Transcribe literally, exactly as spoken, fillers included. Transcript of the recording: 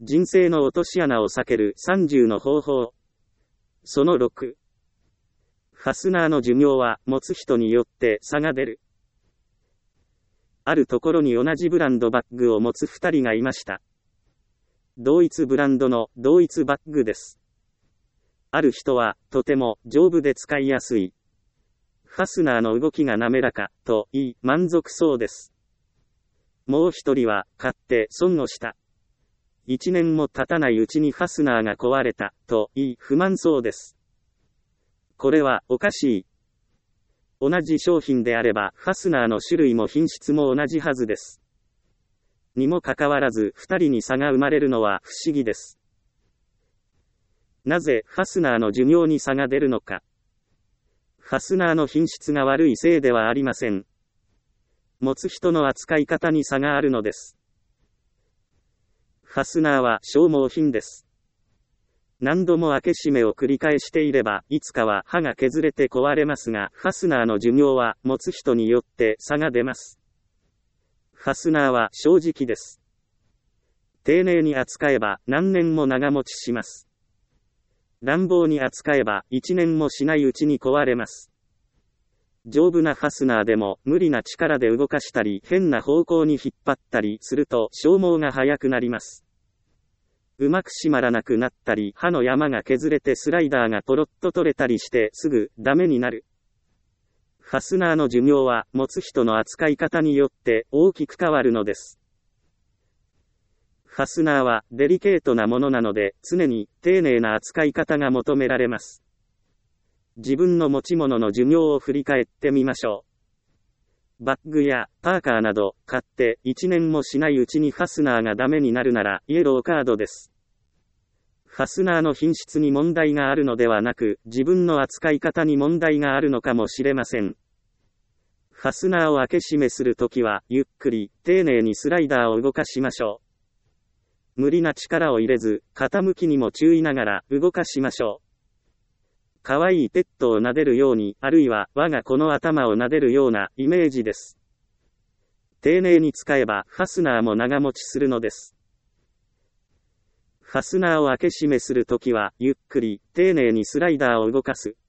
人生の落とし穴を避けるさんじゅうの方法。そのろく。ファスナーの寿命は持つ人によって差が出る。あるところに同じブランドバッグを持つふたりがいました。同一ブランドの同一バッグです。ある人はとても丈夫で使いやすい。ファスナーの動きが滑らかと言い満足そうです。もう一人は買って損をした。一年も経たないうちにファスナーが壊れたと言い不満そうです。これはおかしい。同じ商品であればファスナーの種類も品質も同じはずです。にもかかわらず二人に差が生まれるのは不思議です。なぜファスナーの寿命に差が出るのか。ファスナーの品質が悪いせいではありません。持つ人の扱い方に差があるのです。ファスナーは消耗品です。何度も開け閉めを繰り返していれば、いつかは刃が削れて壊れますが、ファスナーの寿命は持つ人によって差が出ます。ファスナーは正直です。丁寧に扱えば何年も長持ちします。乱暴に扱えばいちねんもしないうちに壊れます。丈夫なファスナーでも無理な力で動かしたり変な方向に引っ張ったりすると消耗が早くなります。うまく閉まらなくなったり刃の山が削れてスライダーがポロッと取れたりしてすぐダメになる。ファスナーの寿命は持つ人の扱い方によって大きく変わるのです。ファスナーはデリケートなものなので常に丁寧な扱い方が求められます。自分の持ち物の寿命を振り返ってみましょう。バッグやパーカーなど買っていちねんもしないうちにファスナーがダメになるならイエローカードです。ファスナーの品質に問題があるのではなく自分の扱い方に問題があるのかもしれません。ファスナーを開け閉めするときはゆっくり丁寧にスライダーを動かしましょう。無理な力を入れず傾きにも注意ながら動かしましょう。かわいいペットを撫でるように、あるいは我が子の頭を撫でるようなイメージです。丁寧に使えばファスナーも長持ちするのです。ファスナーを開け閉めするときはゆっくり丁寧にスライダーを動かす。